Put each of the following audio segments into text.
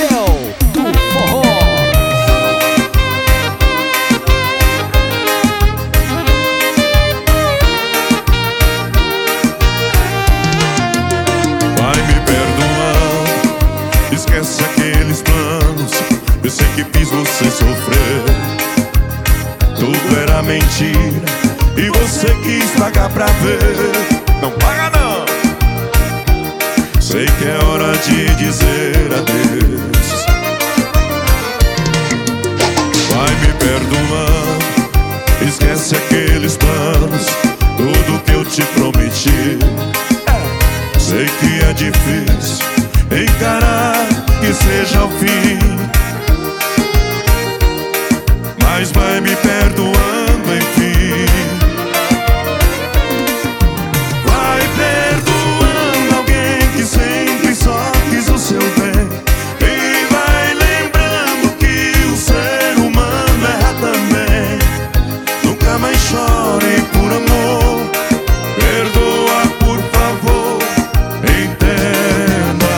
Céu do Forró. Vai me perdoar, esquece aqueles planos. Eu sei que fiz você sofrer. Tudo era mentira e você quis pagar pra ver. Não paga não. Sei que é hora de dizer adeus. Vai me perdoar, esquece aqueles planos, tudo que eu te prometi. Sei que é difícil encarar que seja o fim, mas vai me perdoando, enfim. Vai perdoando alguém que sempre só quis o seu bem, e vai lembrando que o ser humano erra também. Nunca mais chore por amor, perdoa por favor, entenda.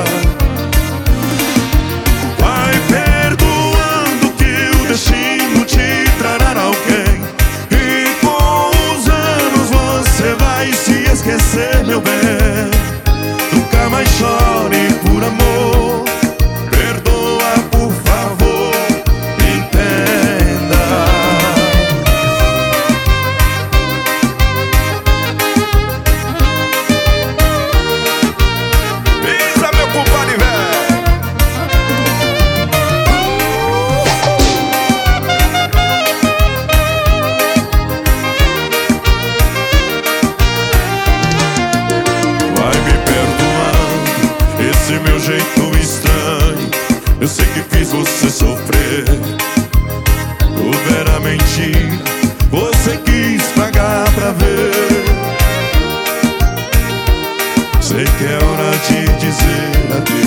Vai perdoando que o destino te trará alguém, e com os anos você vai se esquecer, meu bem. Nunca mais chore por amor, perdoa por favor, entenda. Isso é meu compadre velho. Vai me perdoar esse meu jeito estranho. Eu sei que fiz você sofrer. Tudo era mentira, você quis pagar pra ver. Sei que é hora de dizer adeus.